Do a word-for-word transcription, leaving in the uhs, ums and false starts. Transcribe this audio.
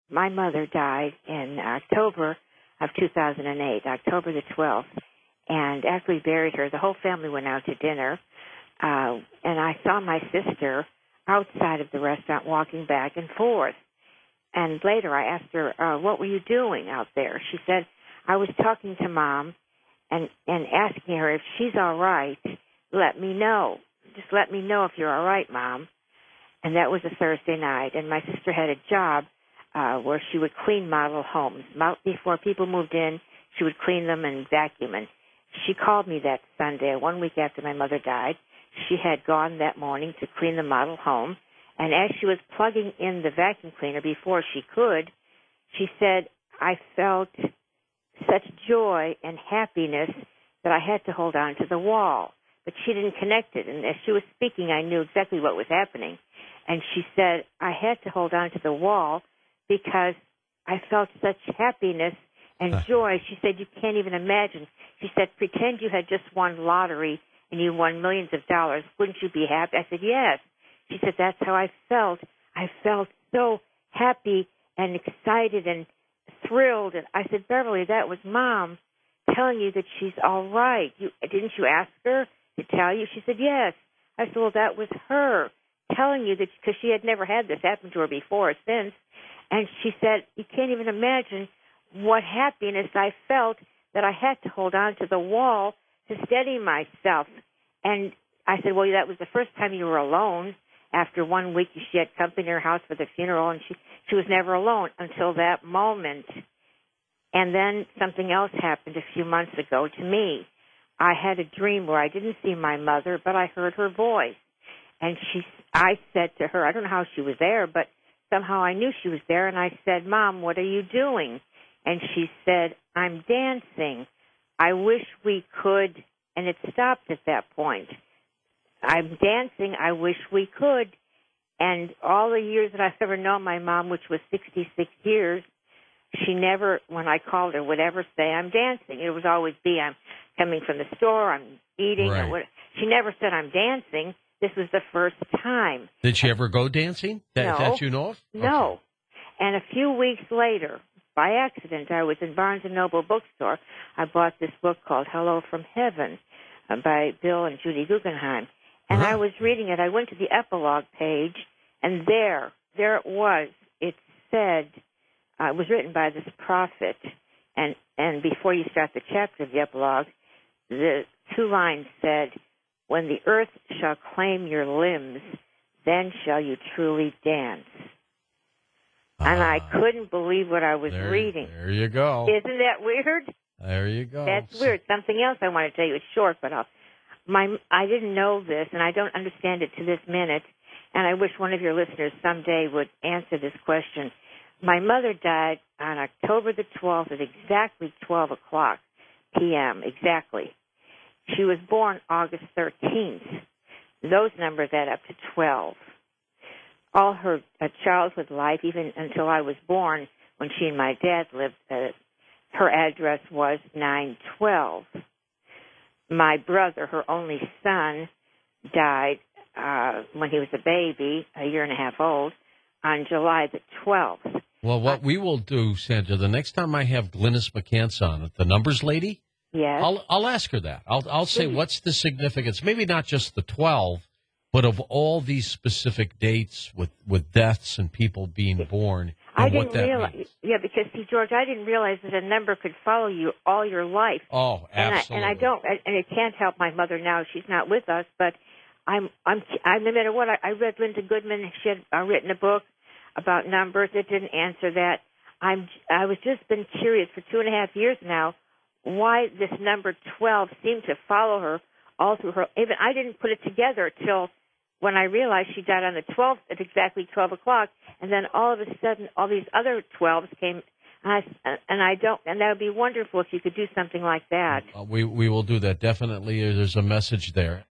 my mother died in October of two thousand eight, October the twelfth. And after we buried her, the whole family went out to dinner. Uh, and I saw my sister outside of the restaurant walking back and forth. And later I asked her, uh, what were you doing out there? She said, I was talking to Mom and, and asking her if she's all right, let me know. Just let me know if you're all right, Mom. And that was a Thursday night. And my sister had a job uh, where she would clean model homes. Before people moved in, she would clean them and vacuum. And she called me that Sunday, one week after my mother died. She had gone that morning to clean the model home. And as she was plugging in the vacuum cleaner before she could, she said, I felt such joy and happiness that I had to hold on to the wall. But she didn't connect it. And as she was speaking, I knew exactly what was happening. And she said, I had to hold on to the wall because I felt such happiness and joy. She said, you can't even imagine. She said, pretend you had just won lottery and you won millions of dollars. Wouldn't you be happy? I said, yes. She said, that's how I felt. I felt so happy and excited and thrilled. And I said, Beverly, that was Mom telling you that she's all right. You, didn't you ask her to tell you? She said, yes. I said, well, that was her telling you that, because she had never had this happen to her before or since. And she said, you can't even imagine what happiness I felt that I had to hold on to the wall to steady myself. And I said, well, that was the first time you were alone. After one week, she had company in her house for the funeral, and she, she was never alone until that moment. And then something else happened a few months ago to me. I had a dream where I didn't see my mother, but I heard her voice. And she, I said to her, I don't know how she was there, but somehow I knew she was there. And I said, Mom, what are you doing? And she said, I'm dancing. I wish we could. And it stopped at that point. I'm dancing. I wish we could. And all the years that I've ever known my mom, which was sixty-six years, she never, when I called her, would ever say, I'm dancing. It would always be, I'm coming from the store, I'm eating. Right. Or what. She never said, I'm dancing. This was the first time. Did she ever go dancing? That, no. that you know of? No. Okay. And a few weeks later, by accident, I was in Barnes and Noble bookstore. I bought this book called Hello from Heaven uh, by Bill and Judy Guggenheim. And Uh-huh. I was reading it. I went to the epilogue page, and there, there it was. It said, uh, it was written by this prophet. And, and before you start the chapter of the epilogue, the two lines said, when the earth shall claim your limbs, then shall you truly dance. And I Ah. couldn't believe what I was There, reading. there you go. Isn't that weird? There you go. That's weird. Something else I want to tell you. It's short, but I'll, my I didn't know this, and I don't understand it to this minute. And I wish one of your listeners someday would answer this question. My mother died on October the twelfth at exactly twelve o'clock p.m. Exactly. She was born August thirteenth. Those numbers add up to twelve. All her uh, childhood life, even until I was born, when she and my dad lived, uh, her address was nine twelve. My brother, her only son, died uh, when he was a baby, a year and a half old, on July the twelfth. Well, what uh, we will do, Sandra, the next time I have Glynis McCants on, the numbers lady, yes. I'll I'll ask her that. I'll I'll say, what's the significance? Maybe not just the twelve, but of all these specific dates with, with deaths and people being born, and I what didn't that realize. means. Yeah, because see, George, I didn't realize that a number could follow you all your life. Oh, absolutely. And I, and I don't, and it can't help my mother now. She's not with us, but I'm, I'm, I no matter what. I, I read Linda Goodman. She had uh, written a book about numbers. It didn't answer that. I'm, I was just been curious for two and a half years now why this number twelve seemed to follow her all through her. Even I didn't put it together till when I realized she died on the twelfth at exactly twelve o'clock, and then all of a sudden, all these other twelves came, and I, and I don't, and that would be wonderful if you could do something like that. Uh, we we will do that definitely. There's a message there.